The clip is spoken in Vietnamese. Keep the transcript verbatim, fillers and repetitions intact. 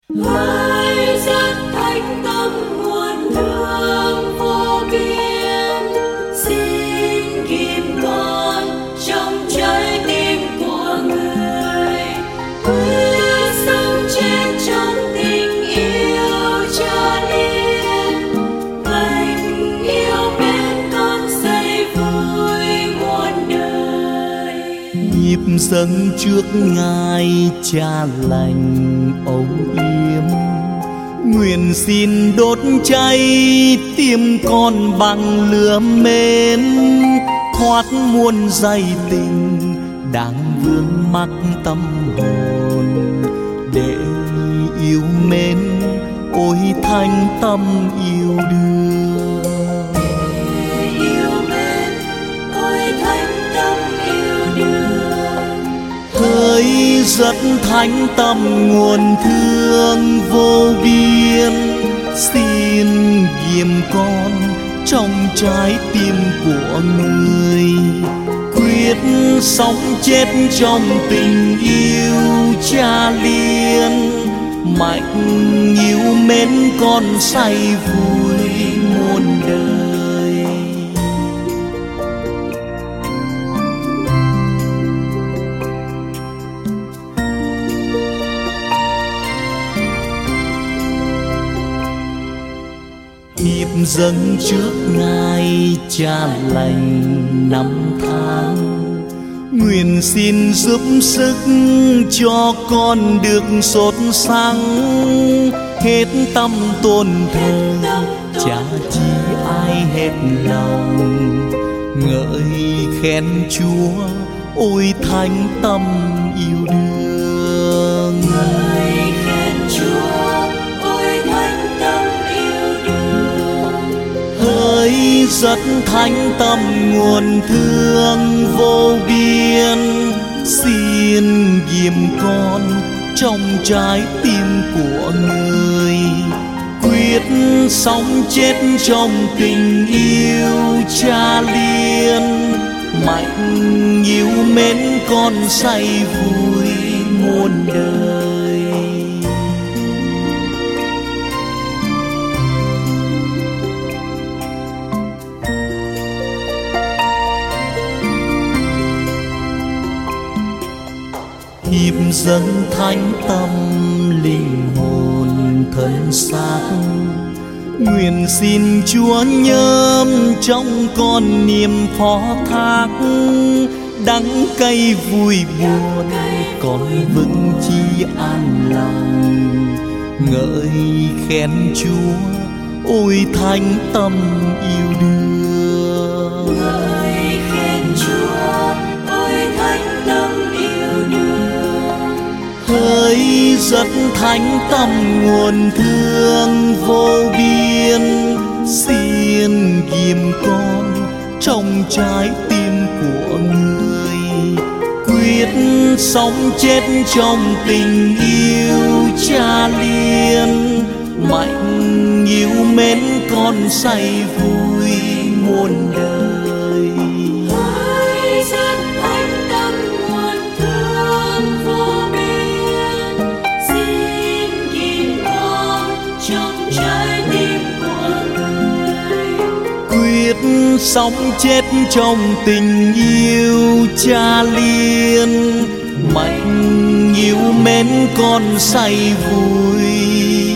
Hỡi rất thánh tâm nguồn thương vô biên, xin ghim con trong trái tim của người, quyết sống chết trong tình yêu cha liên, tình yêu bên con xây vui muôn đời. Nhịp dâng trước Ngài Cha lành âu yếm, nguyện xin đốt cháy tim con bằng lửa mến, thoát muôn dây tình đang vướng mắc tâm hồn, để yêu mến ôi thánh tâm yêu đương. Hỡi rất thánh tâm nguồn thương vô biên, xin ghim con trong trái tim của người, quyết sống chết trong tình yêu cha liên, mạnh yêu mến con say vui muôn đời. Nhịp dâng trước Ngài Cha lành năm tháng, nguyện xin giúp sức cho con được sốt sắng, hết tâm tôn thờ cha chi ai hết lòng, ngợi khen Chúa ôi thánh tâm yêu đương. Ngợi khen Chúa ôi thánh tâm yêu đương. Hỡi rất thánh tâm nguồn thương vô biên, xin ghim con trong trái tim của người, quyết sống chết trong tình yêu cha liên, mạnh yêu mến con say vui muôn đời. Nhịp dâng thánh tâm linh hồn thân xác, nguyện xin Chúa nhớm trong con niềm phó thác, đắng cay vui buồn con vững chi an lòng, ngợi khen Chúa ôi thánh tâm yêu đương. Ngợi khen Chúa ôi thánh tâm yêu đương. Hỡi rất thánh tâm nguồn thương vô biên, xin ghim con trong trái tim của người, quyết sống chết trong tình yêu cha liên, mạnh yêu mến con say vui muôn đời. Hỡi rất thánh tâm nguồn thương vô biên, xin ghim con trong trái tim của người, Quyết sống chết trong tình yêu cha liên, mạnh yêu mến con say vui